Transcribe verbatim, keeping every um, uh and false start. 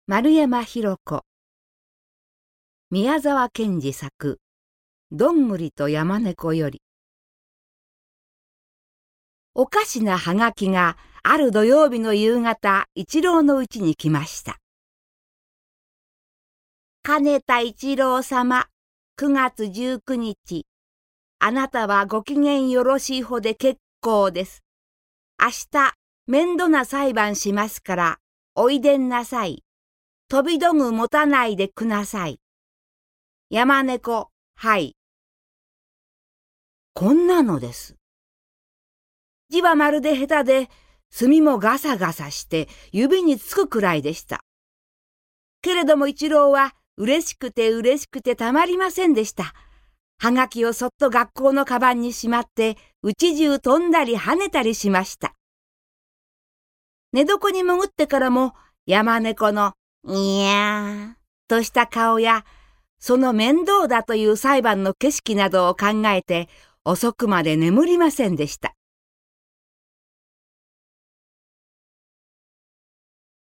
丸山弘子。宮沢賢治作どんぐりと山猫より。おかしなはがきがある土曜日の夕方、一郎のうちに来ました。金田一郎様、くがつじゅうくにち、あなたはご機嫌よろしいほで結構です。明日、面倒な裁判しますから、おいでんなさい。飛び道具持たないでくなさい。山猫、はい。こんなのです。字はまるで下手で、墨もガサガサして指につくくらいでした。けれども一郎は嬉しくて嬉しくてたまりませんでした。はがきをそっと学校のカバンにしまって、家中飛んだり跳ねたりしました。寝床に潜ってからも、山猫のいやーとした顔や、その面倒だという裁判の景色などを考えて、遅くまで眠りませんでした。